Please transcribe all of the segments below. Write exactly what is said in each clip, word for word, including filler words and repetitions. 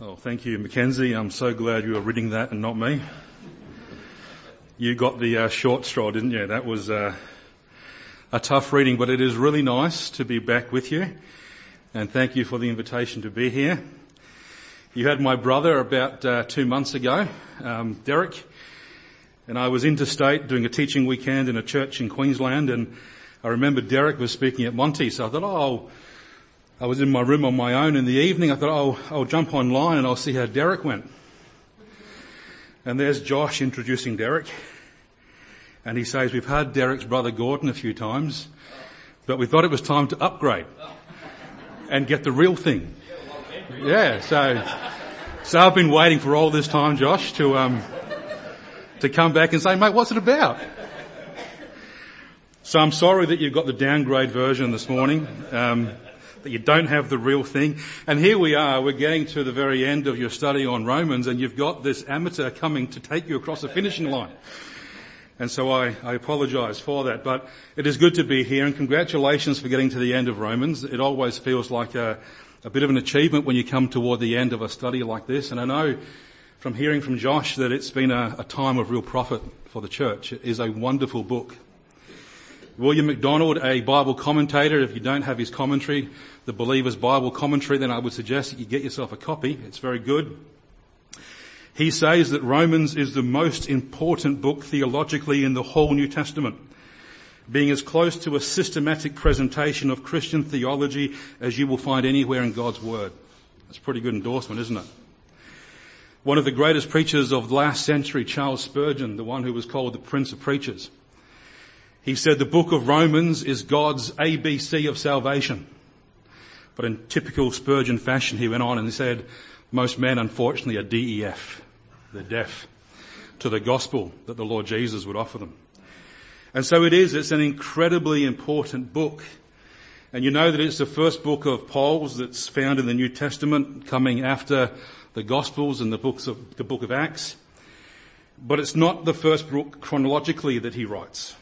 Oh, thank you, Mackenzie. I'm so glad you were reading that and not me. You got the uh, short straw, didn't you? That was uh, a tough reading, but it is really nice to be back with you. And thank you for the invitation to be here. You had my brother about uh, two months ago, um, Derek, and I was interstate doing a teaching weekend in a church in Queensland, and I remember Derek was speaking at Monty, so I thought, oh, I was in my room on my own in the evening. I thought, oh, I'll jump online and I'll see how Derek went. And there's Josh introducing Derek. And he says, we've had Derek's brother Gordon a few times, but we thought it was time to upgrade and get the real thing. Yeah, so, so I've been waiting for all this time, Josh, to, um, to come back and say, mate, what's it about? So I'm sorry that you've got the downgrade version this morning. Um, that you don't have the real thing. And here we are, we're getting to the very end of your study on Romans, and you've got this amateur coming to take you across the finishing line. And so I, I apologise for that, but it is good to be here, and congratulations for getting to the end of Romans. It always feels like a, a bit of an achievement when you come toward the end of a study like this, and I know from hearing from Josh that it's been a, a time of real profit for the church. It is a wonderful book. William MacDonald, a Bible commentator, if you don't have his commentary, the Believer's Bible Commentary, then I would suggest that you get yourself a copy. It's very good. He says that Romans is the most important book theologically in the whole New Testament, being as close to a systematic presentation of Christian theology as you will find anywhere in God's Word. That's a pretty good endorsement, isn't it? One of the greatest preachers of the last century, Charles Spurgeon, the one who was called the Prince of Preachers, he said the book of Romans is God's A B C of salvation. But in typical Spurgeon fashion, he went on and he said, most men, unfortunately, are D E F. They're deaf to the gospel that the Lord Jesus would offer them. And so it is, it's an incredibly important book. And you know that it's the first book of Paul's that's found in the New Testament, coming after the Gospels and the books of the book of Acts. But it's not the first book chronologically that he writes.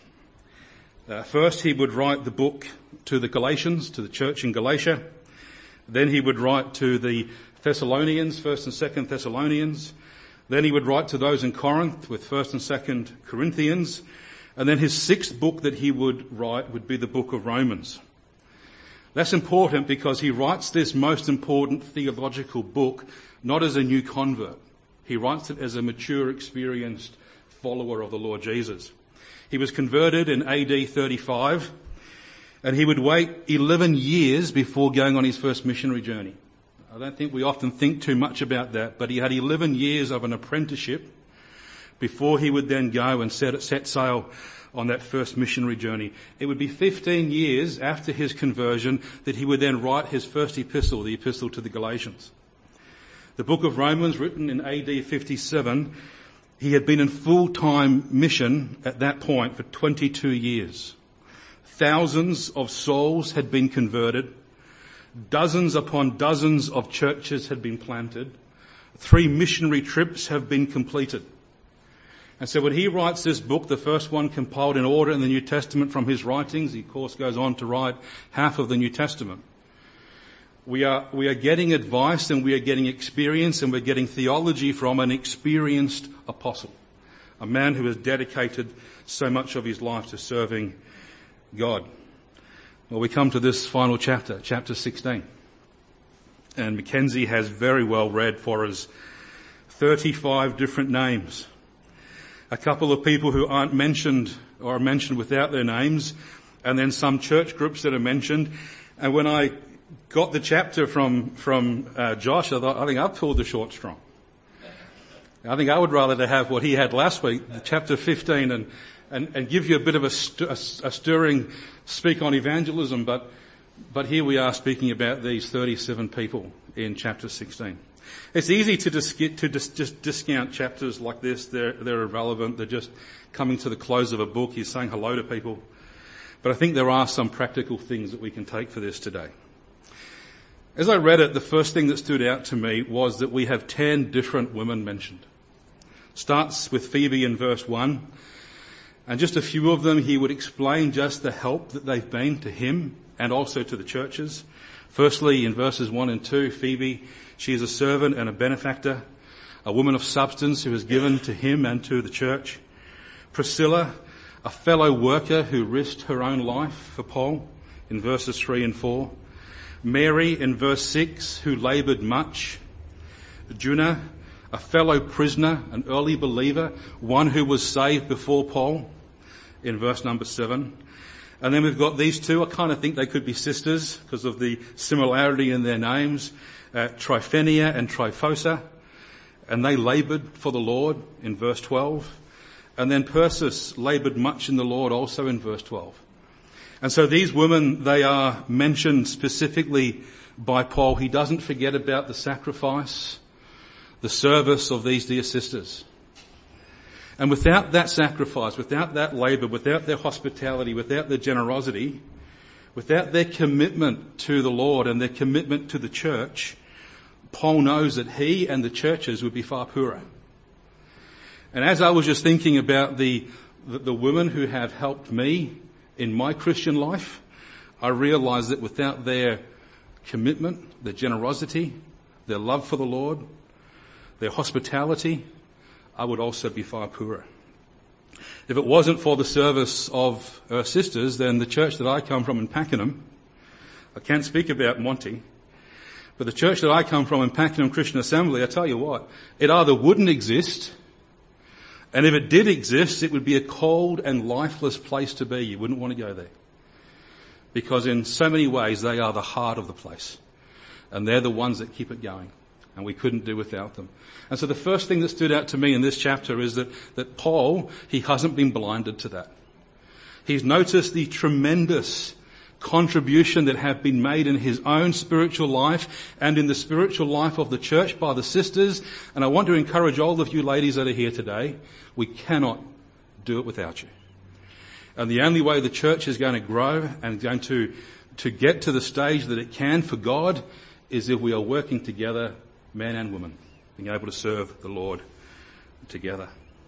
Uh, first he would write the book to the Galatians, to the church in Galatia. Then he would write to the Thessalonians, First and Second Thessalonians. Then he would write to those in Corinth with First and Second Corinthians. And then his sixth book that he would write would be the book of Romans. That's important because he writes this most important theological book not as a new convert. He writes it as a mature, experienced follower of the Lord Jesus. He was converted in A D thirty-five, and he would wait eleven years before going on his first missionary journey. I don't think we often think too much about that, but he had eleven years of an apprenticeship before he would then go and set, set sail on that first missionary journey. It would be fifteen years after his conversion that he would then write his first epistle, the epistle to the Galatians. The book of Romans, written in A D fifty-seven, he had been in full-time mission at that point for twenty-two years. Thousands of souls had been converted. Dozens upon dozens of churches had been planted. Three missionary trips have been completed. And so when he writes this book, the first one compiled in order in the New Testament from his writings, he of course goes on to write half of the New Testament. We are, we are getting advice and we are getting experience and we're getting theology from an experienced apostle, a man who has dedicated so much of his life to serving God. Well, we come to this final chapter, chapter sixteen. And Mackenzie has very well read for us thirty-five different names. A couple of people who aren't mentioned or are mentioned without their names, and then some church groups that are mentioned. And when I got the chapter from, from uh, Josh, I thought, I think I've pulled the short straw. I think I would rather to have what he had last week, chapter fifteen, and, and, and give you a bit of a, st- a, a stirring speak on evangelism, but, but here we are speaking about these thirty-seven people in chapter sixteen. It's easy to, dis- to dis- just discount chapters like this. They're, they're irrelevant. They're just coming to the close of a book. He's saying hello to people. But I think there are some practical things that we can take for this today. As I read it, the first thing that stood out to me was that we have ten different women mentioned. Starts with Phoebe in verse one. And just a few of them, he would explain just the help that they've been to him and also to the churches. Firstly, in verses one and two, Phoebe, She is a servant and a benefactor, a woman of substance who has given to him and to the church. Priscilla, a fellow worker who risked her own life for Paul in verses three and four. Mary in verse six, who laboured much. Junna, a fellow prisoner, an early believer, one who was saved before Paul in verse number seven. And then we've got these two. I kind of think they could be sisters because of the similarity in their names, uh, Tryphenia and Tryphosa. And they laboured for the Lord in verse twelve. And then Persis laboured much in the Lord also in verse twelve. And so these women, they are mentioned specifically by Paul. He doesn't forget about the sacrifice, the service of these dear sisters. And without that sacrifice, without that labour, without their hospitality, without their generosity, without their commitment to the Lord and their commitment to the church, Paul knows that he and the churches would be far poorer. And as I was just thinking about the, the, the women who have helped me in my Christian life, I realised that without their commitment, their generosity, their love for the Lord, their hospitality, I would also be far poorer. If it wasn't for the service of her sisters, then the church that I come from in Pakenham, I can't speak about Monty, but the church that I come from in Pakenham Christian Assembly, I tell you what, it either wouldn't exist, and if it did exist, it would be a cold and lifeless place to be. You wouldn't want to go there. Because in so many ways, they are the heart of the place. And they're the ones that keep it going. And we couldn't do without them. And so the first thing that stood out to me in this chapter is that, that Paul, he hasn't been blinded to that. He's noticed the tremendous contribution that have been made in his own spiritual life and in the spiritual life of the church by the sisters. And I want to encourage all of you ladies that are here today, we cannot do it without you. And the only way the church is going to grow and going to, to get to the stage that it can for God is if we are working together, men and women, being able to serve the Lord together.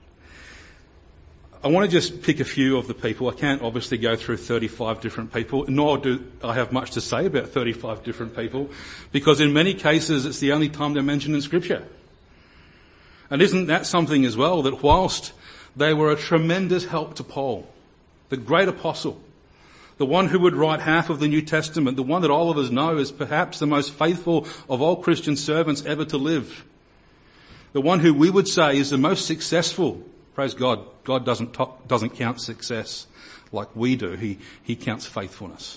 I want to just pick a few of the people. I can't obviously go through thirty-five different people, nor do I have much to say about thirty-five different people, because in many cases it's the only time they're mentioned in Scripture. And isn't that something as well, that whilst they were a tremendous help to Paul, the great apostle, the one who would write half of the New Testament, the one that all of us know is perhaps the most faithful of all Christian servants ever to live, the one who we would say is the most successful. Praise God. God doesn't talk, doesn't count success like we do. He, he counts faithfulness.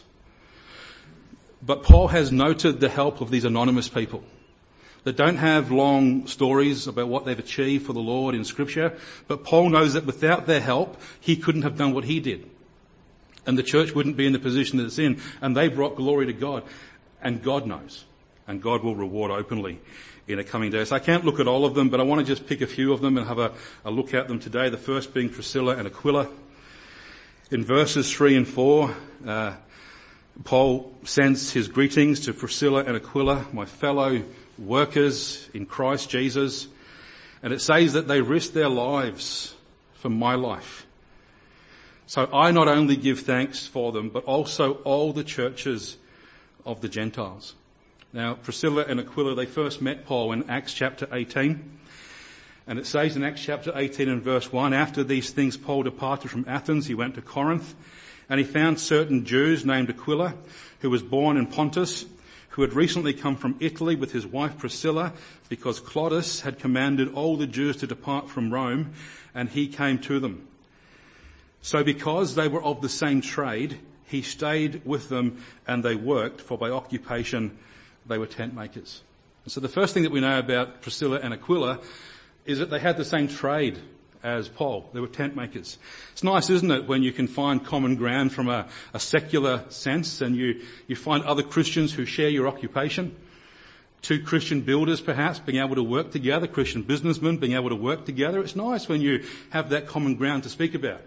But Paul has noted the help of these anonymous people that don't have long stories about what they've achieved for the Lord in Scripture. But Paul knows that without their help, he couldn't have done what he did. And the church wouldn't be in the position that it's in. And they brought glory to God. And God knows. And God will reward openly in the coming days. I can't look at all of them, but I want to just pick a few of them and have a, a look at them today. The first being Priscilla and Aquila. In verses three and four, uh, Paul sends his greetings to Priscilla and Aquila, my fellow workers in Christ Jesus. And it says that they risked their lives for my life. So I not only give thanks for them, but also all the churches of the Gentiles. Now, Priscilla and Aquila, they first met Paul in Acts chapter eighteen. And it says in Acts chapter eighteen and verse one, after these things Paul departed from Athens, he went to Corinth, and he found certain Jews named Aquila, who was born in Pontus, who had recently come from Italy with his wife Priscilla, because Claudius had commanded all the Jews to depart from Rome, and he came to them. So because they were of the same trade, he stayed with them and they worked, for by occupation they were tent makers. And so the first thing that we know about Priscilla and Aquila is that they had the same trade as Paul. They were tent makers. It's nice, isn't it, when you can find common ground from a, a secular sense and you, you find other Christians who share your occupation. Two Christian builders perhaps being able to work together, Christian businessmen being able to work together. It's nice when you have that common ground to speak about.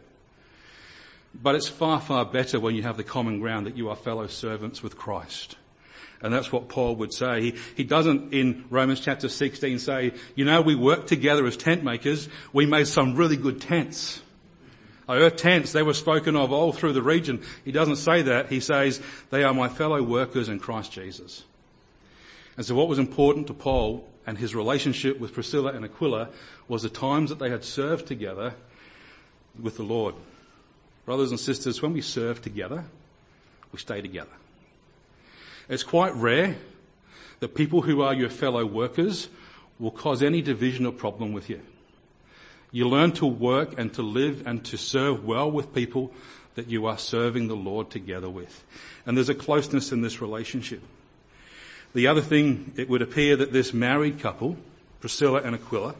But it's far, far better when you have the common ground that you are fellow servants with Christ. And that's what Paul would say. He, he doesn't in Romans chapter sixteen say, you know, we worked together as tent makers. We made some really good tents. Our tents, they were spoken of all through the region. He doesn't say that. He says, they are my fellow workers in Christ Jesus. And so what was important to Paul and his relationship with Priscilla and Aquila was the times that they had served together with the Lord. Brothers and sisters, when we serve together, we stay together. It's quite rare that people who are your fellow workers will cause any division or problem with you. You learn to work and to live and to serve well with people that you are serving the Lord together with. And there's a closeness in this relationship. The other thing, it would appear that this married couple, Priscilla and Aquila,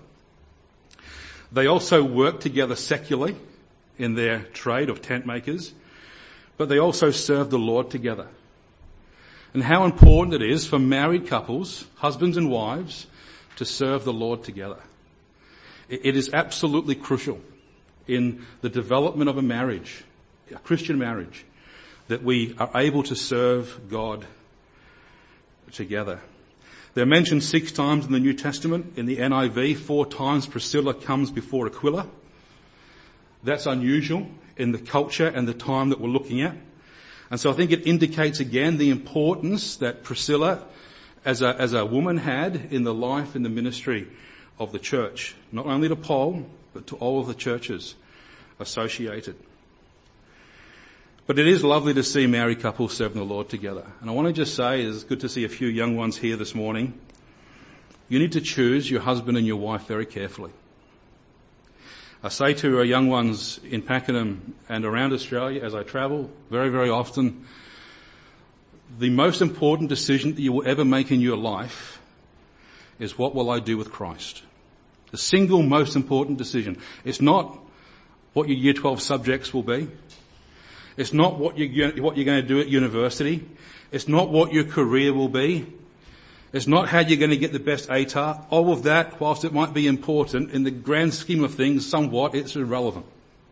they also work together secularly in their trade of tent makers, but they also serve the Lord together. And how important it is for married couples, husbands and wives, to serve the Lord together. It is absolutely crucial in the development of a marriage, a Christian marriage, that we are able to serve God together. They're mentioned six times in the New Testament. In the N I V, four times Priscilla comes before Aquila. That's unusual in the culture and the time that we're looking at. And so I think it indicates again the importance that Priscilla as a, as a woman had in the life and the ministry of the church. Not only to Paul, but to all of the churches associated. But it is lovely to see married couples serving the Lord together. And I want to just say, it's good to see a few young ones here this morning. You need to choose your husband and your wife very carefully. I say to our young ones in Pakenham and around Australia as I travel very, very often, the most important decision that you will ever make in your life is what will I do with Christ? The single most important decision. It's not what your year twelve subjects will be. It's not what you're, what you're going to do at university. It's not what your career will be. It's not how you're going to get the best A T A R. All of that, whilst it might be important, in the grand scheme of things, somewhat, it's irrelevant.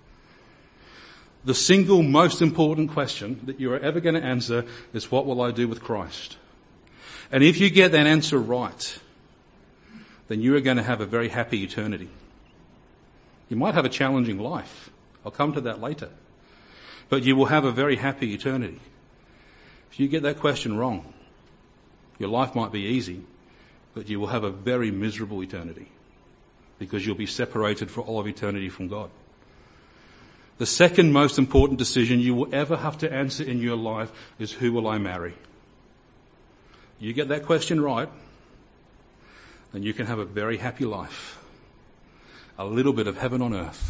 The single most important question that you are ever going to answer is, what will I do with Christ? And if you get that answer right, then you are going to have a very happy eternity. You might have a challenging life. I'll come to that later. But you will have a very happy eternity. If you get that question wrong, your life might be easy, but you will have a very miserable eternity because you'll be separated for all of eternity from God. The second most important decision you will ever have to answer in your life is, who will I marry? You get that question right, then you can have a very happy life. A little bit of heaven on earth.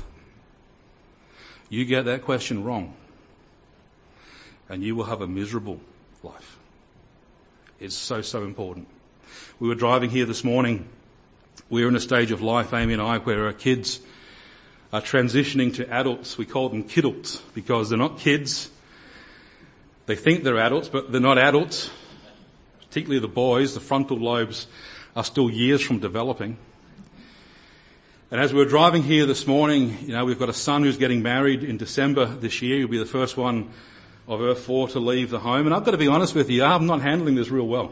You get that question wrong, and you will have a miserable life. It's so, so important. We were driving here this morning. We're in a stage of life, Amy and I, where our kids are transitioning to adults. We call them kidults because they're not kids. They think they're adults, but they're not adults. Particularly the boys, the frontal lobes are still years from developing. And as we were driving here this morning, you know, we've got a son who's getting married in December this year. He'll be the first one of her four to leave the home. And I've got to be honest with you, I'm not handling this real well.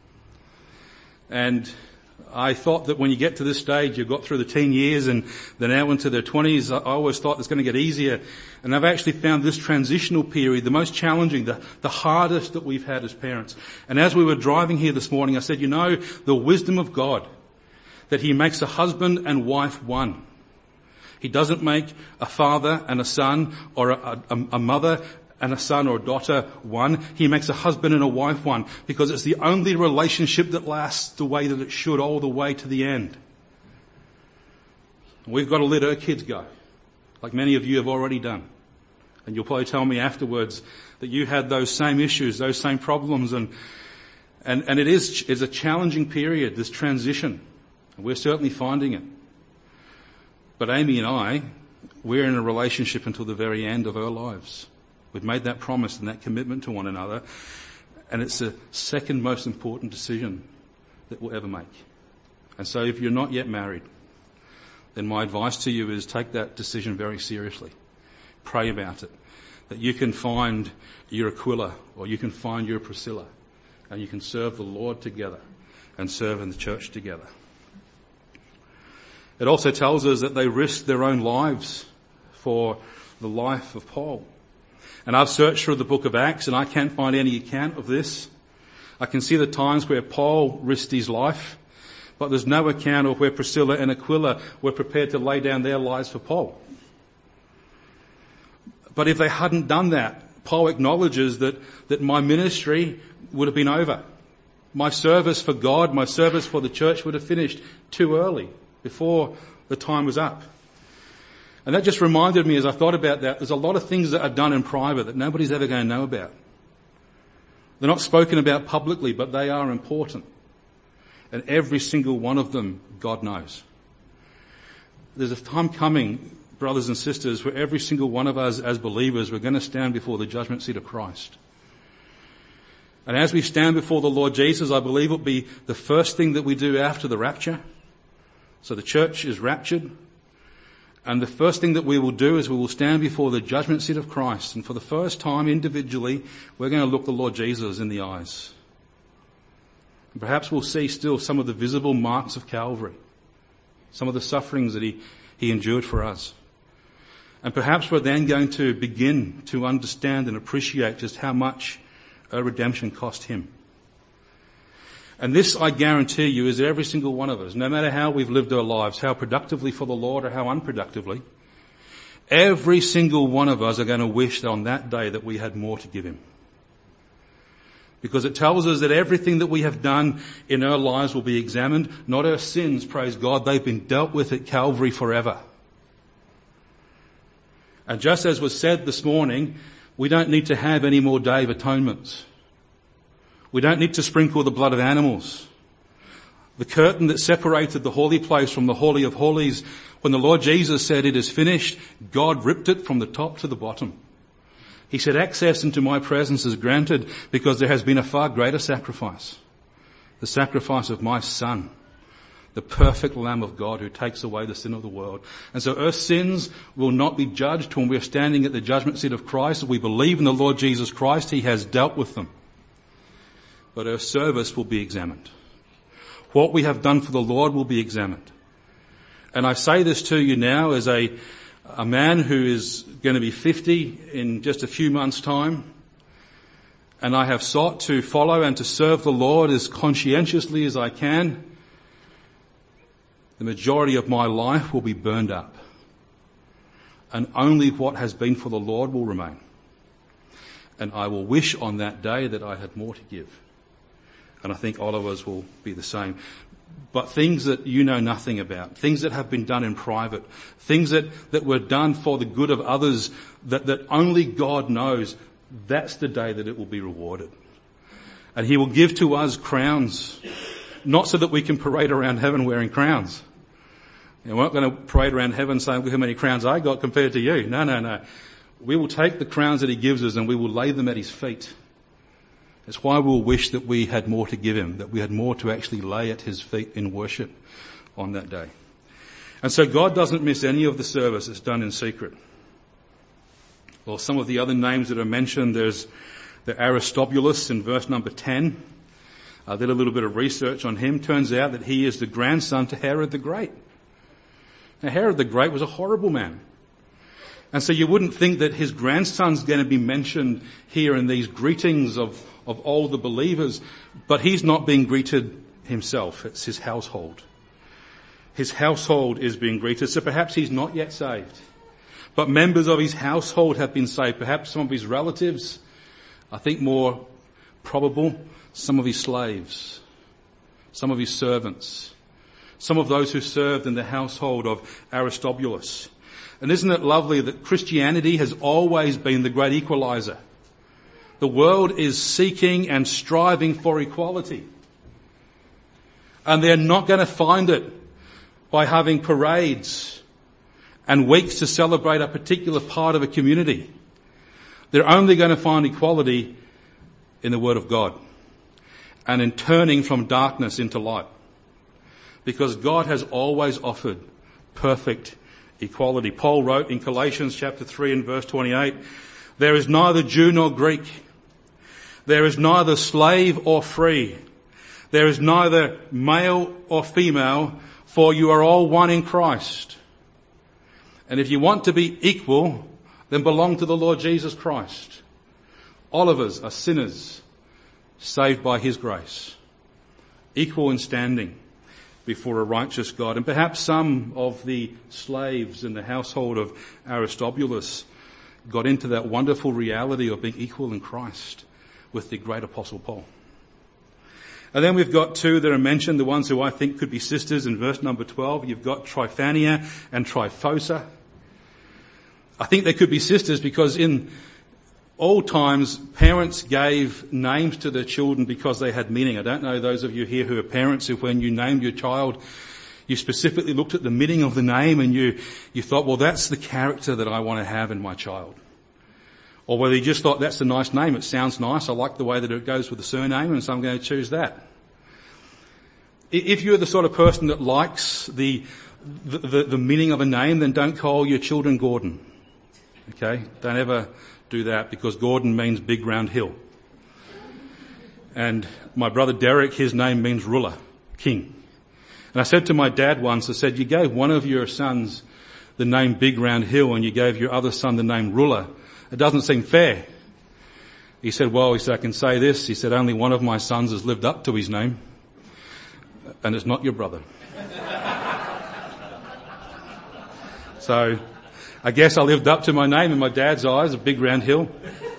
And I thought that when you get to this stage, you've got through the teen years and they're now into their twenties, I always thought it's going to get easier. And I've actually found this transitional period the most challenging, the, the hardest that we've had as parents. And as we were driving here this morning, I said, you know, the wisdom of God, that he makes a husband and wife one. He doesn't make a father and a son or a, a, a mother and a son or a daughter one. He makes a husband and a wife one because it's the only relationship that lasts the way that it should all the way to the end. We've got to let our kids go, like many of you have already done. And you'll probably tell me afterwards that you had those same issues, those same problems, and and, and it is it's a challenging period, this transition. We're certainly finding it. But Amy and I, we're in a relationship until the very end of our lives. We've made that promise and that commitment to one another. And it's the second most important decision that we'll ever make. And so if you're not yet married, then my advice to you is take that decision very seriously. Pray about it. That you can find your Aquila or you can find your Priscilla and you can serve the Lord together and serve in the church together. It also tells us that they risked their own lives for the life of Paul. And I've searched through the book of Acts and I can't find any account of this. I can see the times where Paul risked his life, but there's no account of where Priscilla and Aquila were prepared to lay down their lives for Paul. But if they hadn't done that, Paul acknowledges that, that my ministry would have been over. My service for God, my service for the church would have finished too early, before the time was up. And that just reminded me as I thought about that, there's a lot of things that are done in private that nobody's ever going to know about. They're not spoken about publicly, but they are important. And every single one of them, God knows. There's a time coming, brothers and sisters, where every single one of us as believers, we're going to stand before the judgment seat of Christ. And as we stand before the Lord Jesus, I believe it will be the first thing that we do after the rapture. So the church is raptured. And the first thing that we will do is we will stand before the judgment seat of Christ. And for the first time individually, we're going to look the Lord Jesus in the eyes. And perhaps we'll see still some of the visible marks of Calvary. Some of the sufferings that he, he endured for us. And perhaps we're then going to begin to understand and appreciate just how much a redemption cost him. And this, I guarantee you, is every single one of us, no matter how we've lived our lives, how productively for the Lord or how unproductively, every single one of us are going to wish on that day that we had more to give him. Because it tells us that everything that we have done in our lives will be examined, not our sins, praise God, they've been dealt with at Calvary forever. And just as was said this morning, we don't need to have any more Day of Atonements. We don't need to sprinkle the blood of animals. The curtain that separated the holy place from the Holy of Holies, when the Lord Jesus said it is finished, God ripped it from the top to the bottom. He said, access into my presence is granted because there has been a far greater sacrifice. The sacrifice of my Son, the perfect Lamb of God who takes away the sin of the world. And so our sins will not be judged when we're standing at the judgment seat of Christ. If we believe in the Lord Jesus Christ, he has dealt with them. But our service will be examined. What we have done for the Lord will be examined. And I say this to you now as a, a man who is going to be fifty in just a few months' time. And I have sought to follow and to serve the Lord as conscientiously as I can. The majority of my life will be burned up. And only what has been for the Lord will remain. And I will wish on that day that I had more to give. And I think all of us will be the same. But things that you know nothing about, things that have been done in private, things that, that were done for the good of others that, that only God knows, that's the day that it will be rewarded. And he will give to us crowns, not so that we can parade around heaven wearing crowns. And we're not going to parade around heaven saying, look how many crowns I got compared to you. No, no, no. We will take the crowns that he gives us and we will lay them at his feet. That's why we'll wish that we had more to give him, that we had more to actually lay at his feet in worship on that day. And so God doesn't miss any of the service that's done in secret. Well, some of the other names that are mentioned, there's the Aristobulus in verse number ten. I did a little bit of research on him. Turns out that he is the grandson to Herod the Great. Now, Herod the Great was a horrible man. And so you wouldn't think that his grandson's going to be mentioned here in these greetings of, of all the believers, but he's not being greeted himself. It's his household. His household is being greeted, so perhaps he's not yet saved. But members of his household have been saved. Perhaps some of his relatives, I think more probable, some of his slaves, some of his servants, some of those who served in the household of Aristobulus. And isn't it lovely that Christianity has always been the great equalizer? The world is seeking and striving for equality. And they're not going to find it by having parades and weeks to celebrate a particular part of a community. They're only going to find equality in the Word of God and in turning from darkness into light. Because God has always offered perfect equality. Paul wrote in Galatians chapter three and verse twenty-eight, there is neither Jew nor Greek. There is neither slave or free. There is neither male or female, for you are all one in Christ. And if you want to be equal, then belong to the Lord Jesus Christ. All of us are sinners saved by his grace, equal in standing before a righteous God. And perhaps some of the slaves in the household of Aristobulus got into that wonderful reality of being equal in Christ with the great Apostle Paul. And then we've got two that are mentioned, the ones who I think could be sisters in verse number twelve. You've got Tryphania and Tryphosa. I think they could be sisters because in old times, parents gave names to their children because they had meaning. I don't know those of you here who are parents, if when you named your child, you specifically looked at the meaning of the name and you, you thought, well, that's the character that I want to have in my child. Or whether you just thought, that's a nice name, it sounds nice, I like the way that it goes with the surname, and so I'm going to choose that. If you're the sort of person that likes the, the, the, the meaning of a name, then don't call your children Gordon. Okay? Don't ever do that, because Gordon means big round hill. And my brother Derek, his name means ruler, king. And I said to my dad once, I said, you gave one of your sons the name Big Round Hill and you gave your other son the name Ruler. It doesn't seem fair. He said, well, he said, I can say this. He said, only one of my sons has lived up to his name, and it's not your brother. So I guess I lived up to my name in my dad's eyes, a Big Round Hill.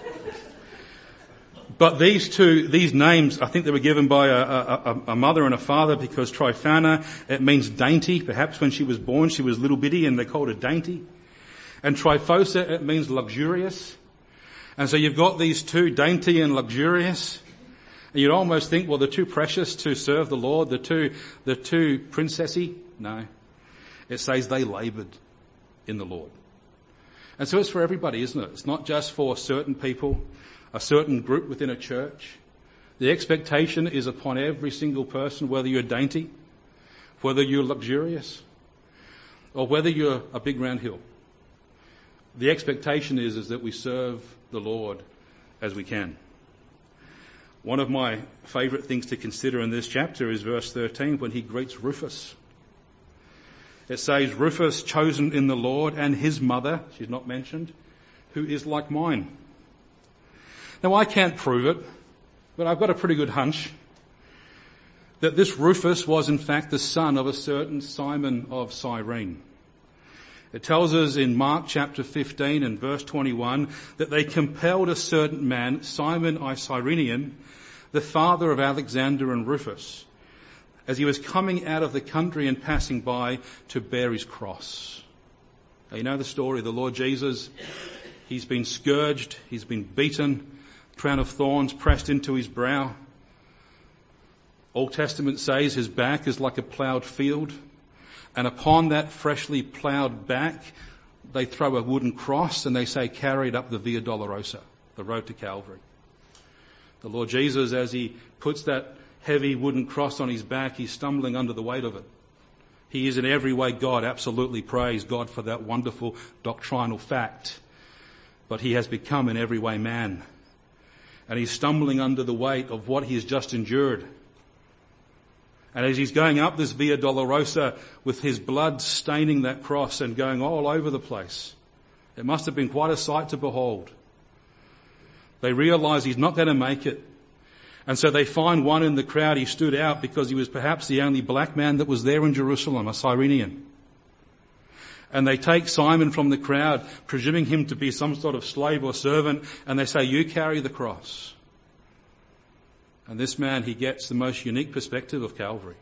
But these two, these names, I think they were given by a, a, a mother and a father, because Tryphana, it means dainty. Perhaps when she was born she was little bitty and they called her dainty. And Tryphosa, it means luxurious. And so you've got these two, dainty and luxurious. And you'd almost think, well, they're too precious to serve the Lord. They're too, they're too princessy. No. It says they laboured in the Lord. And so it's for everybody, isn't it? It's not just for certain people, a certain group within a church. The expectation is upon every single person, whether you're dainty, whether you're luxurious, or whether you're a big round hill. The expectation is, is that we serve the Lord as we can. One of my favourite things to consider in this chapter is verse thirteen, when he greets Rufus. It says, Rufus, chosen in the Lord, and his mother, she's not mentioned, who is like mine. Now, I can't prove it, but I've got a pretty good hunch that this Rufus was in fact the son of a certain Simon of Cyrene. It tells us in Mark chapter fifteen and verse twenty-one that they compelled a certain man, Simon I Cyrenian, the father of Alexander and Rufus, as he was coming out of the country and passing by, to bear his cross. Now, you know the story. The Lord Jesus, he's been scourged, he's been beaten, crown of thorns pressed into his brow. Old Testament says his back is like a ploughed field. And upon that freshly ploughed back, they throw a wooden cross and they say, carried up the Via Dolorosa, the road to Calvary. The Lord Jesus, as he puts that heavy wooden cross on his back, he's stumbling under the weight of it. He is in every way God. Absolutely praise God for that wonderful doctrinal fact. But he has become in every way man. And he's stumbling under the weight of what he has just endured. And as he's going up this Via Dolorosa with his blood staining that cross and going all over the place, it must have been quite a sight to behold. They realise he's not going to make it. And so they find one in the crowd. He stood out because he was perhaps the only black man that was there in Jerusalem, a Cyrenian. And they take Simon from the crowd, presuming him to be some sort of slave or servant, and they say, you carry the cross. And this man, he gets the most unique perspective of Calvary,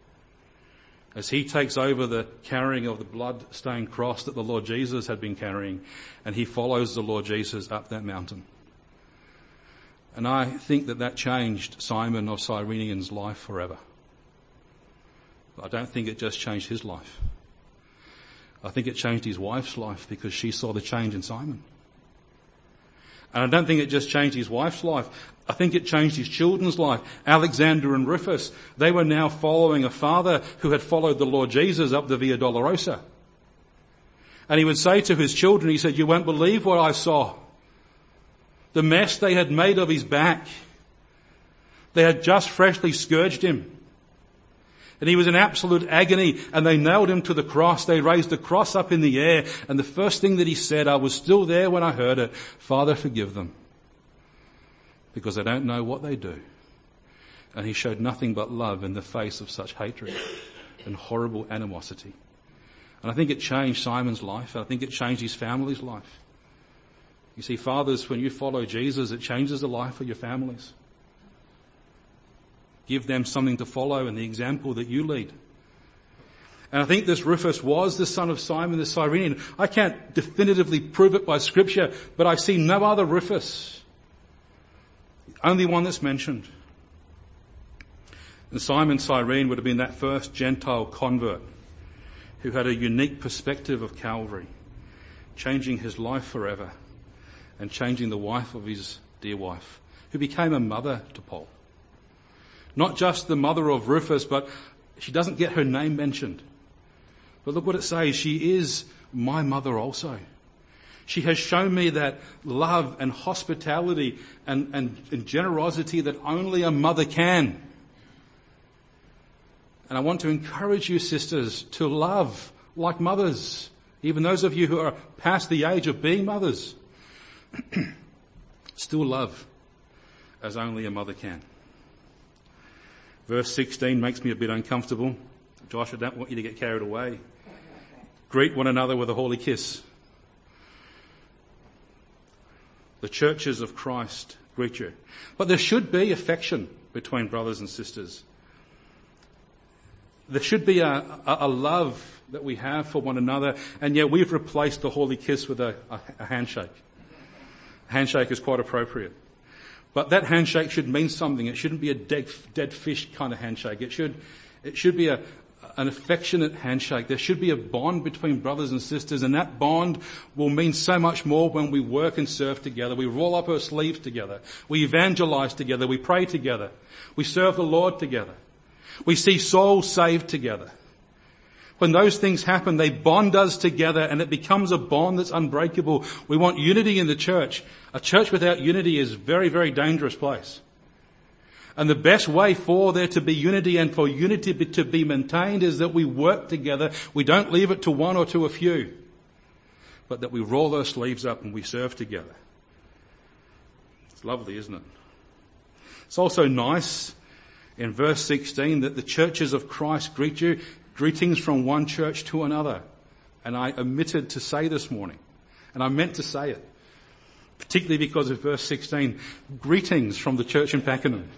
as he takes over the carrying of the blood-stained cross that the Lord Jesus had been carrying, and he follows the Lord Jesus up that mountain. And I think that that changed Simon of Cyrenian's life forever. I don't think it just changed his life. I think it changed his wife's life, because she saw the change in Simon. And I don't think it just changed his wife's life. I think it changed his children's life. Alexander and Rufus, they were now following a father who had followed the Lord Jesus up the Via Dolorosa. And he would say to his children, he said, you won't believe what I saw. The mess they had made of his back. They had just freshly scourged him. And he was in absolute agony, and they nailed him to the cross. They raised the cross up in the air, and the first thing that he said, I was still there when I heard it, Father, forgive them, because they don't know what they do. And he showed nothing but love in the face of such hatred and horrible animosity. And I think it changed Simon's life. And I think it changed his family's life. You see, fathers, when you follow Jesus, it changes the life of your families. Give them something to follow in the example that you lead. And I think this Rufus was the son of Simon the Cyrenian. I can't definitively prove it by scripture, but I see no other Rufus. Only one that's mentioned. And Simon Cyrene would have been that first Gentile convert who had a unique perspective of Calvary, changing his life forever and changing the wife of his dear wife, who became a mother to Paul. Not just the mother of Rufus, but she doesn't get her name mentioned. But look what it says. She is my mother also. She has shown me that love and hospitality and, and, and generosity that only a mother can. And I want to encourage you, sisters, to love like mothers. Even those of you who are past the age of being mothers. Still love as only a mother can. Verse sixteen makes me a bit uncomfortable. Josh, I don't want you to get carried away. Greet one another with a holy kiss. The churches of Christ greet you. But there should be affection between brothers and sisters. There should be a, a, a love that we have for one another, and yet we've replaced the holy kiss with a, a, a handshake. A handshake is quite appropriate. But that handshake should mean something. It shouldn't be a dead, dead fish kind of handshake. It should, it should be a, an affectionate handshake. There should be a bond between brothers and sisters, and that bond will mean so much more when we work and serve together. We roll up our sleeves together. We evangelize together. We pray together. We serve the Lord together. We see souls saved together. When those things happen, they bond us together and it becomes a bond that's unbreakable. We want unity in the church. A church without unity is a very, very dangerous place. And the best way for there to be unity and for unity to be maintained is that we work together. We don't leave it to one or to a few, but that we roll our sleeves up and we serve together. It's lovely, isn't it? It's also nice in verse sixteen that the churches of Christ greet you. Greetings from one church to another. And I omitted to say this morning, and I meant to say it, particularly because of verse sixteen, greetings from the church in Pakenham.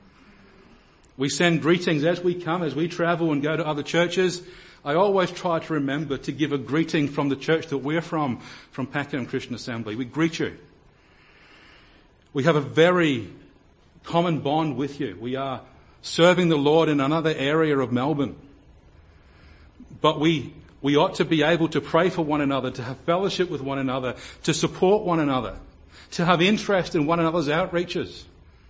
We send greetings as we come, as we travel and go to other churches. I always try to remember to give a greeting from the church that we're from, from Pakenham Christian Assembly. We greet you. We have a very common bond with you. We are serving the Lord in another area of Melbourne. But we, we ought to be able to pray for one another, to have fellowship with one another, to support one another, to have interest in one another's outreaches,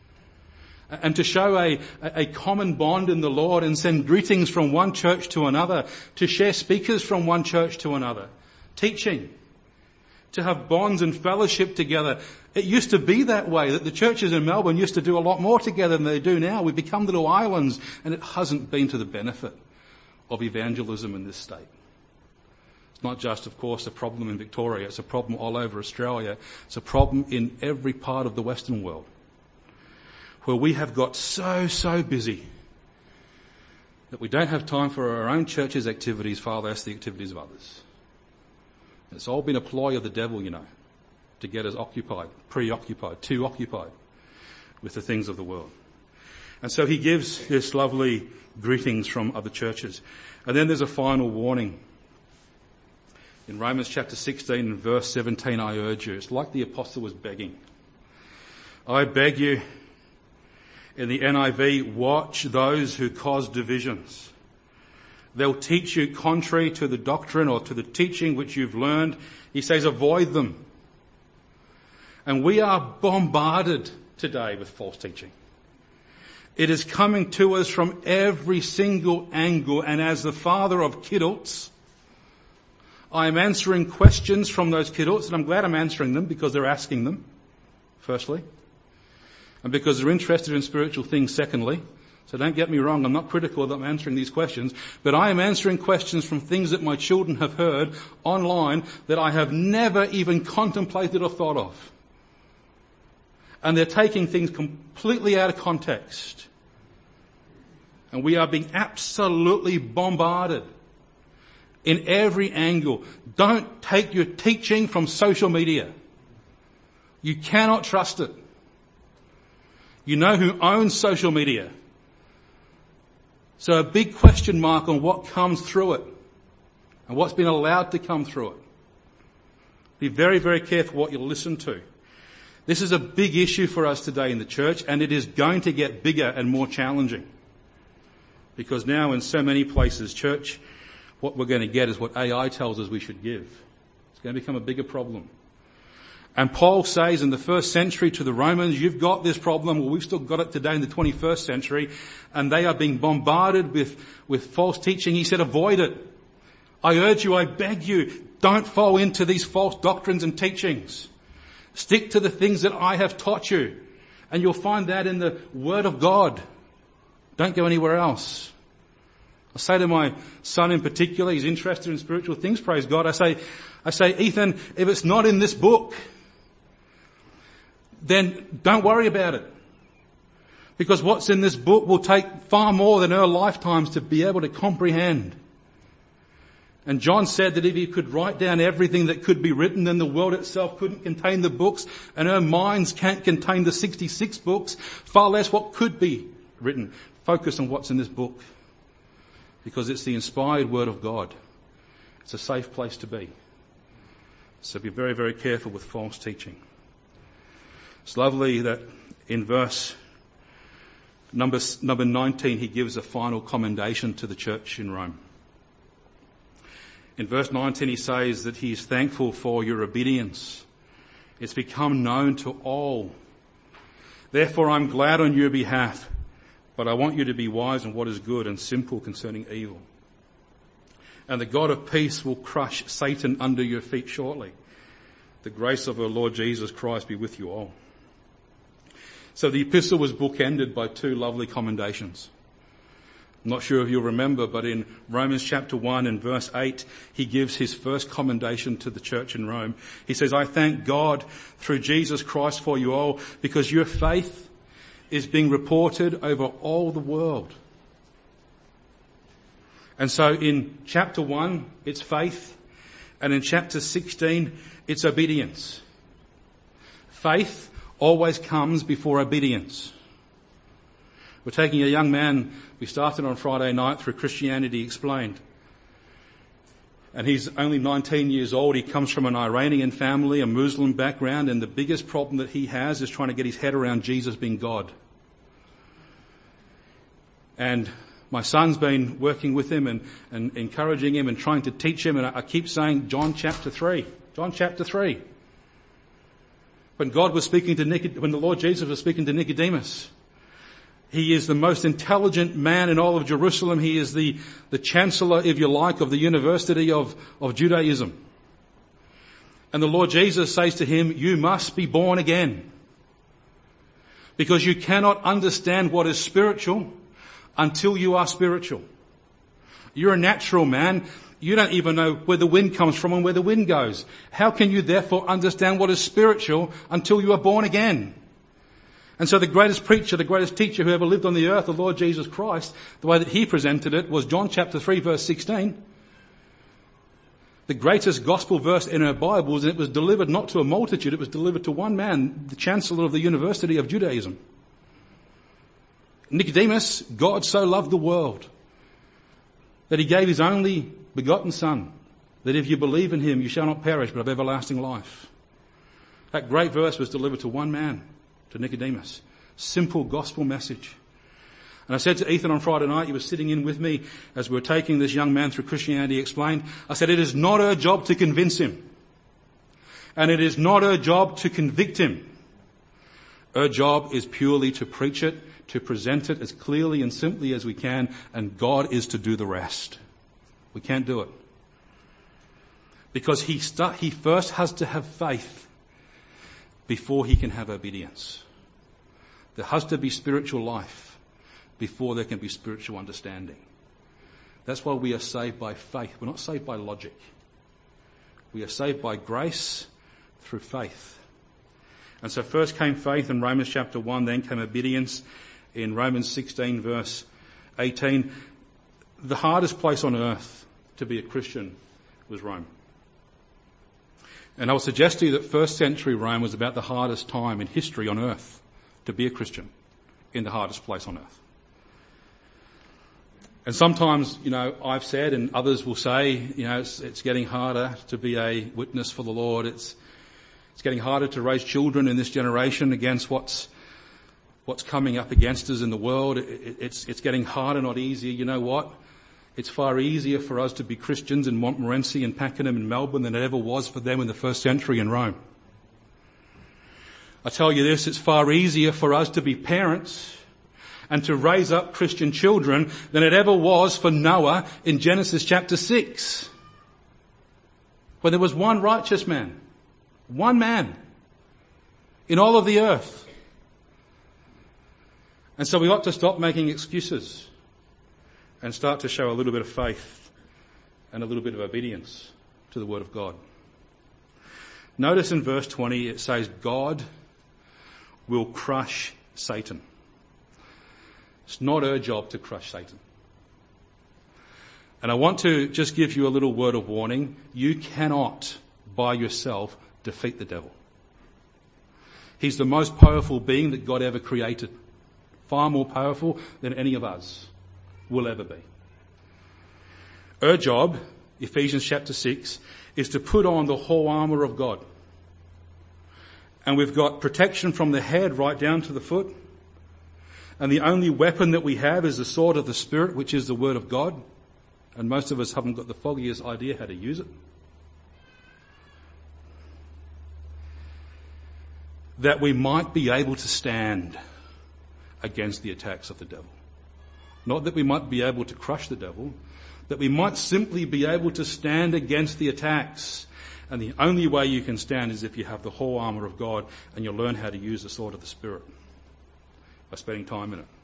and to show a, a common bond in the Lord and send greetings from one church to another, to share speakers from one church to another, teaching, to have bonds and fellowship together. It used to be that way, that the churches in Melbourne used to do a lot more together than they do now. We've become little islands, and it hasn't been to the benefit of evangelism in this state. It's not just, of course, a problem in Victoria. It's a problem all over Australia. It's a problem in every part of the Western world, where we have got so, so busy that we don't have time for our own church's activities, far less the activities of others. It's all been a ploy of the devil, you know, to get us occupied, preoccupied, too occupied with the things of the world. And so he gives this lovely greetings from other churches. And then there's a final warning. In Romans chapter sixteen and verse seventeen, I urge you. It's like the apostle was begging. I beg you, in the N I V, watch those who cause divisions. They'll teach you contrary to the doctrine or to the teaching which you've learned. He says avoid them. And we are bombarded today with false teaching. It is coming to us from every single angle, and as the father of kidults, I am answering questions from those kidults, and I'm glad I'm answering them because they're asking them, firstly, and because they're interested in spiritual things, secondly. So don't get me wrong, I'm not critical that I'm answering these questions, but I am answering questions from things that my children have heard online that I have never even contemplated or thought of. And they're taking things completely out of context. And we are being absolutely bombarded in every angle. Don't take your teaching from social media. You cannot trust it. You know who owns social media. So a big question mark on what comes through it and what's been allowed to come through it. Be very, very careful what you listen to. This is a big issue for us today in the church, and it is going to get bigger and more challenging. Because now in so many places, church, what we're going to get is what A I tells us we should give. It's going to become a bigger problem. And Paul says in the first century to the Romans, you've got this problem. Well, we've still got it today in the twenty-first century, and they are being bombarded with, with false teaching. He said, avoid it. I urge you, I beg you, don't fall into these false doctrines and teachings. Stick to the things that I have taught you. And you'll find that in the Word of God. Don't go anywhere else. I say to my son in particular, he's interested in spiritual things, praise God. I say, I say, Ethan, if it's not in this book, then don't worry about it. Because what's in this book will take far more than our lifetimes to be able to comprehend. And John said that if he could write down everything that could be written, then the world itself couldn't contain the books, and our minds can't contain the sixty-six books, far less what could be written. Focus on what's in this book. Because it's the inspired Word of God. It's a safe place to be. So be very, very careful with false teaching. It's lovely that in verse number, number nineteen, he gives a final commendation to the church in Rome. In verse nineteen, he says that he is thankful for your obedience. It's become known to all. Therefore, I'm glad on your behalf, but I want you to be wise in what is good and simple concerning evil. And the God of peace will crush Satan under your feet shortly. The grace of our Lord Jesus Christ be with you all. So the epistle was bookended by two lovely commendations. I'm not sure if you'll remember, but in Romans chapter one and verse eight, he gives his first commendation to the church in Rome. He says, I thank God through Jesus Christ for you all, because your faith is being reported over all the world. And so in chapter one, it's faith. And in chapter sixteen, it's obedience. Faith always comes before obedience. We're taking a young man, we started on Friday night through Christianity Explained. And he's only nineteen years old. He comes from an Iranian family, a Muslim background, and the biggest problem that he has is trying to get his head around Jesus being God. And my son's been working with him and, and encouraging him and trying to teach him, and I, I keep saying John chapter three. John chapter three. When God was speaking to Nicod- when the Lord Jesus was speaking to Nicodemus, he is the most intelligent man in all of Jerusalem. He is the, the chancellor, if you like, of the University of, of Judaism. And the Lord Jesus says to him, you must be born again. Because you cannot understand what is spiritual until you are spiritual. You're a natural man. You don't even know where the wind comes from and where the wind goes. How can you therefore understand what is spiritual until you are born again? And so the greatest preacher, the greatest teacher who ever lived on the earth, the Lord Jesus Christ, the way that he presented it was John chapter three verse sixteen. The greatest gospel verse in our Bibles, and it was delivered not to a multitude, it was delivered to one man, the chancellor of the University of Judaism. Nicodemus, God so loved the world that he gave his only begotten Son, that if you believe in him, you shall not perish but have everlasting life. That great verse was delivered to one man, to Nicodemus. Simple gospel message. And I said to Ethan on Friday night, he was sitting in with me as we were taking this young man through Christianity Explained. I said, it is not our job to convince him. And it is not our job to convict him. Our job is purely to preach it, to present it as clearly and simply as we can, and God is to do the rest. We can't do it. Because he start, he first has to have faith before he can have obedience. There has to be spiritual life before there can be spiritual understanding. That's why we are saved by faith. We're not saved by logic. We are saved by grace through faith. And so first came faith in Romans chapter one, then came obedience in Romans sixteen verse eighteen, the hardest place on earth to be a Christian was Rome. And I will suggest to you that first century Rome was about the hardest time in history on earth to be a Christian, in the hardest place on earth. And sometimes, you know, I've said and others will say, you know, it's, it's getting harder to be a witness for the Lord. It's, it's getting harder to raise children in this generation against what's, what's coming up against us in the world. It, it, it's, it's getting harder, not easier. You know what? It's far easier for us to be Christians in Montmorency and Pakenham and Melbourne than it ever was for them in the first century in Rome. I tell you this, it's far easier for us to be parents and to raise up Christian children than it ever was for Noah in Genesis chapter six. When there was one righteous man, one man in all of the earth. And so we ought to stop making excuses and start to show a little bit of faith and a little bit of obedience to the Word of God. Notice in verse twenty it says, God will crush Satan. It's not her job to crush Satan. And I want to just give you a little word of warning. You cannot, by yourself, defeat the devil. He's the most powerful being that God ever created. Far more powerful than any of us will ever be. Her job, Ephesians chapter six, is to put on the whole armour of God. And we've got protection from the head right down to the foot. And the only weapon that we have is the sword of the Spirit, which is the Word of God. And most of us haven't got the foggiest idea how to use it. That we might be able to stand against the attacks of the devil. Not that we might be able to crush the devil, that we might simply be able to stand against the attacks. And the only way you can stand is if you have the whole armour of God and you learn how to use the sword of the Spirit by spending time in it.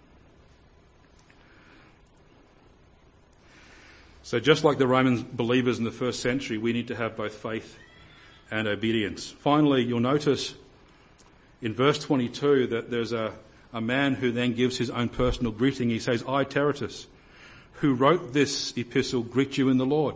So just like the Roman believers in the first century, we need to have both faith and obedience. Finally, you'll notice in verse twenty-two that there's a, a man who then gives his own personal greeting. He says, I, Tertius, who wrote this epistle, greet you in the Lord.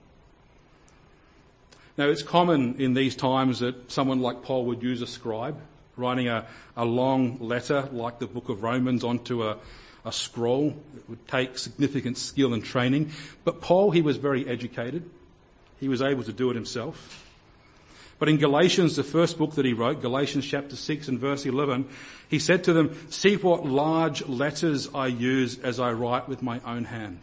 Now, it's common in these times that someone like Paul would use a scribe, writing a, a long letter like the book of Romans onto a, a scroll. It would take significant skill and training. But Paul, he was very educated. He was able to do it himself. But in Galatians, the first book that he wrote, Galatians chapter six and verse eleven, he said to them, see what large letters I use as I write with my own hand.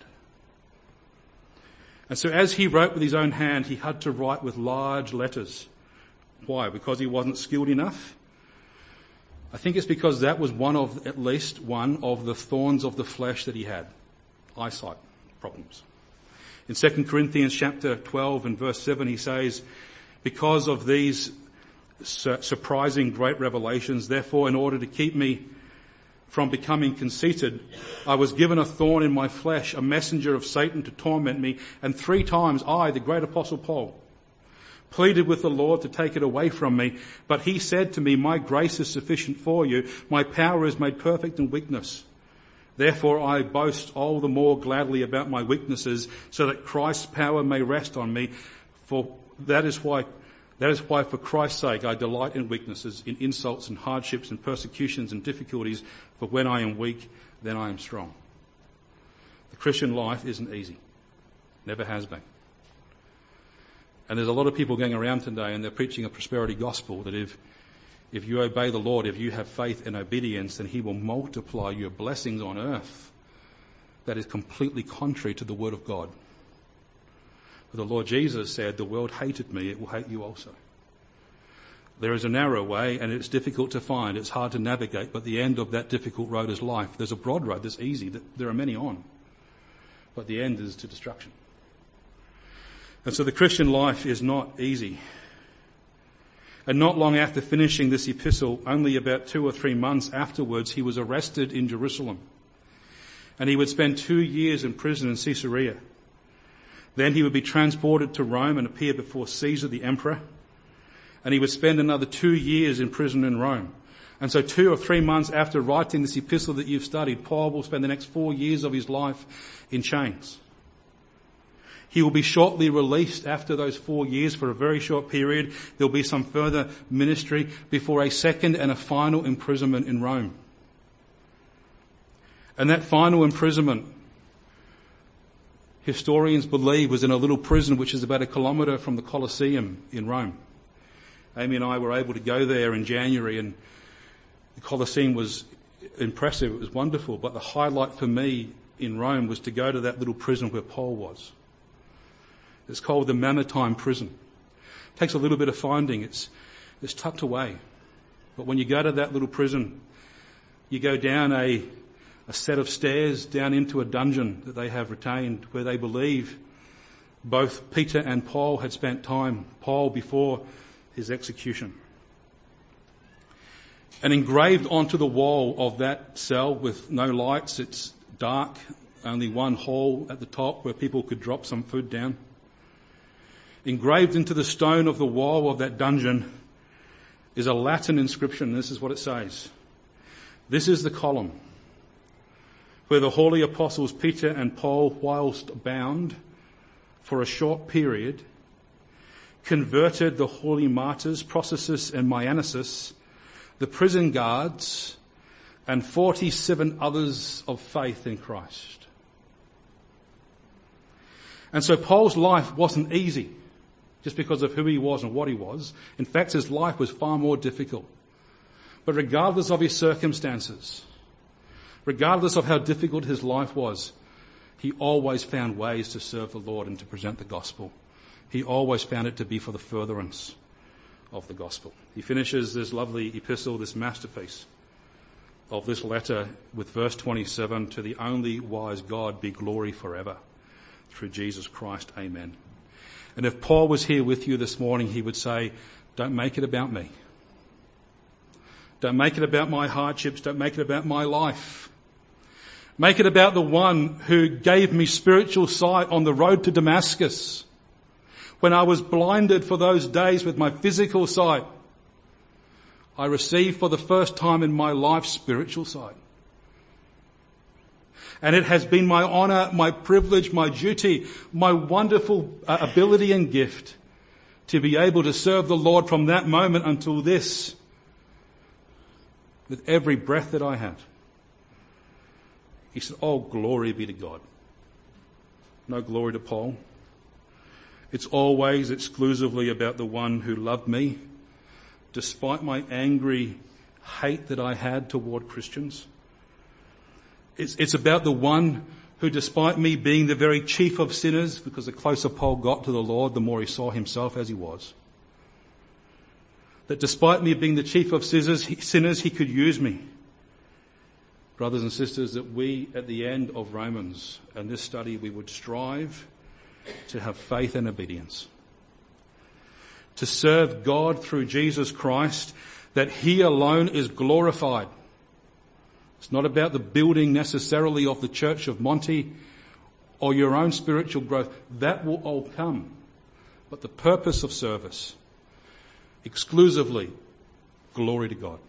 And so as he wrote with his own hand, he had to write with large letters. Why? Because he wasn't skilled enough? I think it's because that was one of, at least one of the thorns of the flesh that he had. Eyesight problems. In Second Corinthians chapter twelve and verse seven, he says, because of these su- surprising great revelations, therefore, in order to keep me from becoming conceited, I was given a thorn in my flesh, a messenger of Satan to torment me. And three times I, the great apostle Paul, pleaded with the Lord to take it away from me. But he said to me, my grace is sufficient for you. My power is made perfect in weakness. Therefore I boast all the more gladly about my weaknesses, so that Christ's power may rest on me. For that is why That is why, for Christ's sake, I delight in weaknesses, in insults and hardships and persecutions and difficulties, for when I am weak, then I am strong. The Christian life isn't easy. Never has been. And there's a lot of people going around today and they're preaching a prosperity gospel that if, if you obey the Lord, if you have faith and obedience, then he will multiply your blessings on earth. That is completely contrary to the Word of God. The Lord Jesus said, the world hated me, it will hate you also. There is a narrow way and it's difficult to find, it's hard to navigate, but the end of that difficult road is life. There's a broad road that's easy, that there are many on, but the end is to destruction. And so the Christian life is not easy. And not long after finishing this epistle, only about two or three months afterwards, he was arrested in Jerusalem. And he would spend two years in prison in Caesarea. Then he would be transported to Rome and appear before Caesar the emperor. And he would spend another two years in prison in Rome. And so two or three months after writing this epistle that you've studied, Paul will spend the next four years of his life in chains. He will be shortly released after those four years for a very short period. There'll be some further ministry before a second and a final imprisonment in Rome. And that final imprisonment, historians believe, was in a little prison which is about a kilometre from the Colosseum in Rome. Amy and I were able to go there in January, and the Colosseum was impressive. It was wonderful. But the highlight for me in Rome was to go to that little prison where Paul was. It's called the Mamertine prison. It takes a little bit of finding. It's, it's tucked away. But when you go to that little prison, you go down a, a set of stairs down into a dungeon that they have retained, where they believe both Peter and Paul had spent time, Paul before his execution. And engraved onto the wall of that cell with no lights, it's dark, only one hole at the top where people could drop some food down. Engraved into the stone of the wall of that dungeon is a Latin inscription. This is what it says. This is the column where the holy apostles Peter and Paul, whilst bound for a short period, converted the holy martyrs, Processus and Maianisus, the prison guards, and forty-seven others of faith in Christ. And so Paul's life wasn't easy just because of who he was and what he was. In fact, his life was far more difficult. But regardless of his circumstances, regardless of how difficult his life was, he always found ways to serve the Lord and to present the gospel. He always found it to be for the furtherance of the gospel. He finishes this lovely epistle, this masterpiece of this letter, with verse twenty-seven, to the only wise God be glory forever, through Jesus Christ. Amen. And if Paul was here with you this morning, he would say, don't make it about me. Don't make it about my hardships. Don't make it about my life. Make it about the one who gave me spiritual sight on the road to Damascus. When I was blinded for those days with my physical sight, I received for the first time in my life spiritual sight. And it has been my honour, my privilege, my duty, my wonderful uh, ability and gift to be able to serve the Lord from that moment until this, with every breath that I had. He said, oh, glory be to God. No glory to Paul. It's always exclusively about the one who loved me, despite my angry hate that I had toward Christians. It's, it's about the one who, despite me being the very chief of sinners, because the closer Paul got to the Lord, the more he saw himself as he was, that despite me being the chief of sinners, he, sinners, he could use me. Brothers and sisters, that we, at the end of Romans and this study, we would strive to have faith and obedience, to serve God through Jesus Christ, that he alone is glorified. It's not about the building necessarily of the Church of Monty or your own spiritual growth. That will all come. But the purpose of service, exclusively, glory to God.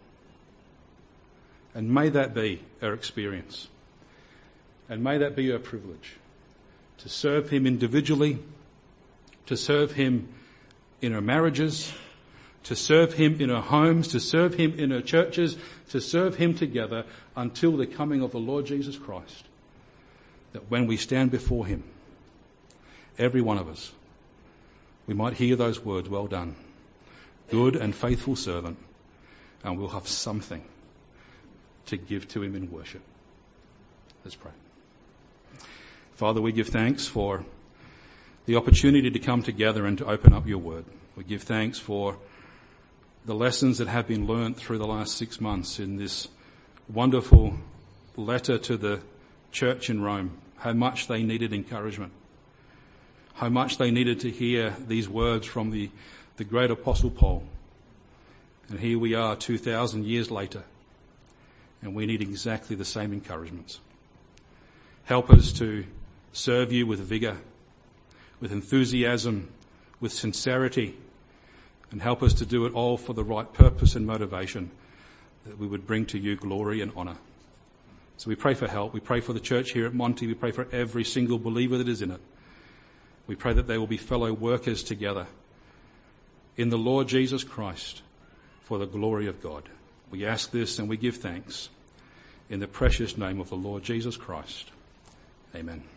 And may that be our experience. And may that be our privilege. To serve him individually, to serve him in our marriages, to serve him in our homes, to serve him in our churches, to serve him together until the coming of the Lord Jesus Christ. That when we stand before him, every one of us, we might hear those words, well done, good and faithful servant, and we'll have something to give to him in worship. Let's pray. Father, we give thanks for the opportunity to come together and to open up your word. We give thanks for the lessons that have been learnt through the last six months in this wonderful letter to the church in Rome, how much they needed encouragement, how much they needed to hear these words from the, the great apostle Paul. And here we are two thousand years later, and we need exactly the same encouragements. Help us to serve you with vigour, with enthusiasm, with sincerity, and help us to do it all for the right purpose and motivation, that we would bring to you glory and honour. So we pray for help. We pray for the church here at Monty. We pray for every single believer that is in it. We pray that they will be fellow workers together in the Lord Jesus Christ for the glory of God. We ask this and we give thanks in the precious name of the Lord Jesus Christ. Amen.